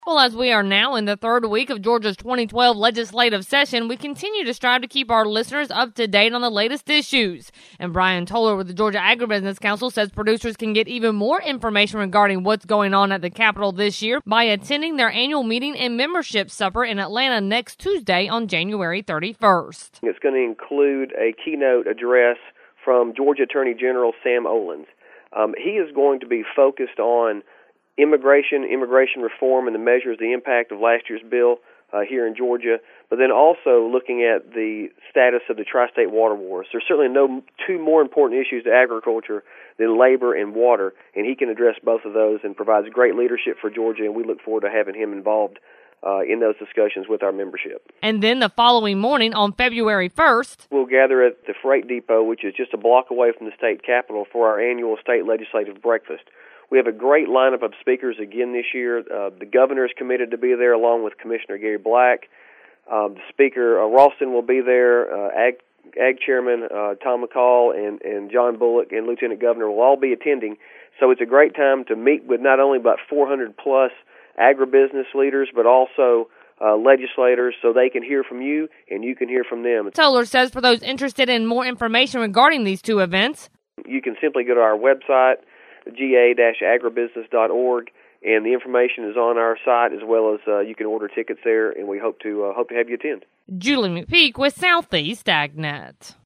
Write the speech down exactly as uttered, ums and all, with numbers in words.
Well, as we are now in the third week of Georgia's twenty twelve legislative session, we continue to strive to keep our listeners up to date on the latest issues. And Brian Toller with the Georgia Agribusiness Council says producers can get even more information regarding what's going on at the Capitol this year by attending their annual meeting and membership supper in Atlanta next Tuesday on January thirty-first. It's going to include a keynote address from Georgia Attorney General Sam Olens. Um, he is going to be focused on immigration, immigration reform, and the measures, the impact of last year's bill uh, here in Georgia, but then also looking at the status of the tri-state water wars. There's certainly no two more important issues to agriculture than labor and water, and he can address both of those and provides great leadership for Georgia, and we look forward to having him involved uh, in those discussions with our membership. And then the following morning on February first, we'll gather at the Freight Depot, which is just a block away from the state capitol, for our annual state legislative breakfast. We have a great lineup of speakers again this year. Uh, the governor is committed to be there, along with Commissioner Gary Black. Um, the Speaker uh, Ralston will be there. Uh, Ag, Ag Chairman uh, Tom McCall and, and John Bullock and Lieutenant Governor will all be attending. So it's a great time to meet with not only about four hundred plus agribusiness leaders, but also uh, legislators, so they can hear from you and you can hear from them. Toller says for those interested in more information regarding these two events, you can simply go to our website, g a dash agribusiness dot org, and the information is on our site, as well as uh, you can order tickets there, and we hope to uh, hope to have you attend. Julie McPeak with Southeast AgNet.